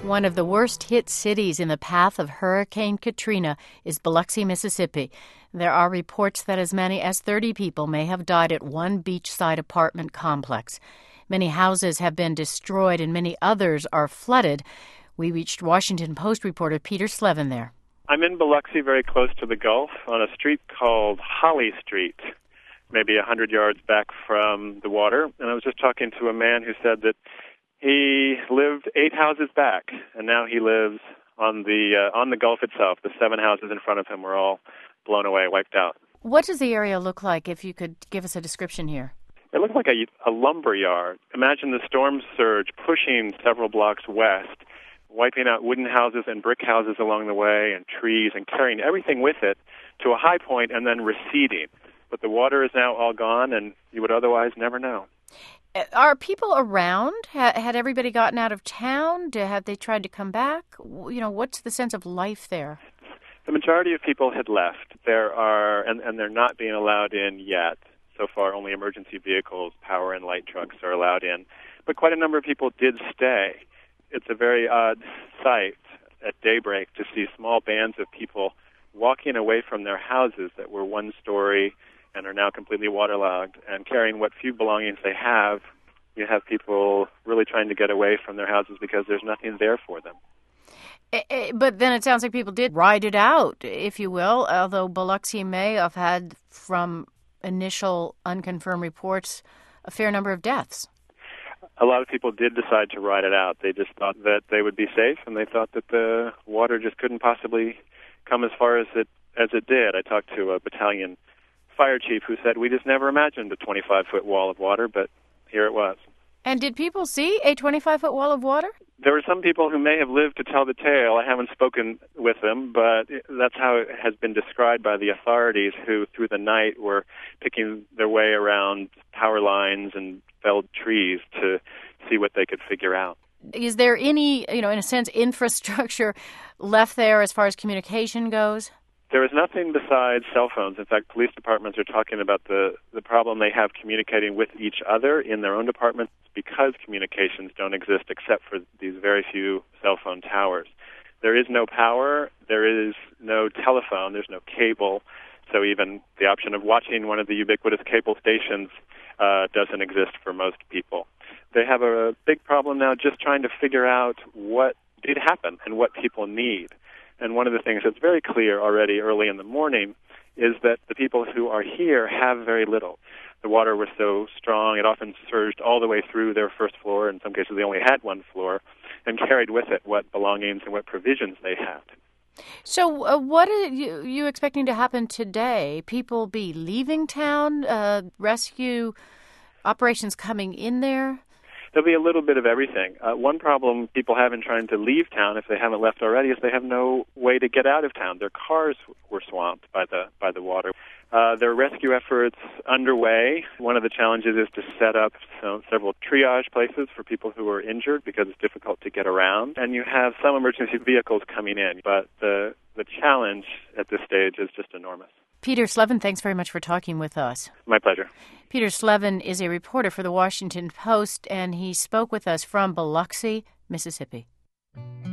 One of the worst-hit cities in the path of Hurricane Katrina is Biloxi, Mississippi. There are reports that as many as 30 people may have died at one beachside apartment complex. Many houses have been destroyed and many others are flooded. We reached Washington Post reporter Peter Slevin there. I'm in Biloxi, very close to the Gulf, on a street called Holly Street, maybe 100 yards back from the water. And I was just talking to a man who said that he lived 8 houses back, and now he lives on the Gulf itself. The 7 houses in front of him were all blown away, wiped out. What does the area look like, if you could give us a description here? It looks like a lumber yard. Imagine the storm surge pushing several blocks west, wiping out wooden houses and brick houses along the way, and trees, and carrying everything with it to a high point and then receding. But the water is now all gone, and you would otherwise never know. Are people around? Had everybody gotten out of town? Have they tried to come back? What's the sense of life there? The majority of people had left. There are, and they're not being allowed in yet. So far, only emergency vehicles, power and light trucks are allowed in. But quite a number of people did stay. It's a very odd sight at daybreak to see small bands of people walking away from their houses that were one story and are now completely waterlogged, and carrying what few belongings they have. You have people really trying to get away from their houses because there's nothing there for them. But then it sounds like people did ride it out, if you will, although Biloxi may have had, from initial unconfirmed reports, a fair number of deaths. A lot of people did decide to ride it out. They just thought that they would be safe, and they thought that the water just couldn't possibly come as far as it did. I talked to a battalion fire chief who said, we just never imagined a 25-foot wall of water, but here it was. And did people see a 25-foot wall of water? There were some people who may have lived to tell the tale. I haven't spoken with them, but that's how it has been described by the authorities, who through the night were picking their way around power lines and felled trees to see what they could figure out. Is there any, in a sense, infrastructure left there as far as communication goes? There is nothing besides cell phones. In fact, police departments are talking about the problem they have communicating with each other in their own departments because communications don't exist except for these very few cell phone towers. There is no power. There is no telephone. There's no cable. So even the option of watching one of the ubiquitous cable stations doesn't exist for most people. They have a big problem now just trying to figure out what did happen and what people need. And one of the things that's very clear already early in the morning is that the people who are here have very little. The water was so strong, it often surged all the way through their first floor. In some cases, they only had one floor, and carried with it what belongings and what provisions they had. So what are you expecting to happen today? People be leaving town, rescue operations coming in there? There'll be a little bit of everything. One problem people have in trying to leave town, if they haven't left already, is they have no way to get out of town. Their cars were swamped by the water. There are rescue efforts underway. One of the challenges is to set up several triage places for people who are injured because it's difficult to get around. And you have some emergency vehicles coming in, but the challenge at this stage is just enormous. Peter Slevin, thanks very much for talking with us. My pleasure. Peter Slevin is a reporter for the Washington Post, and he spoke with us from Biloxi, Mississippi.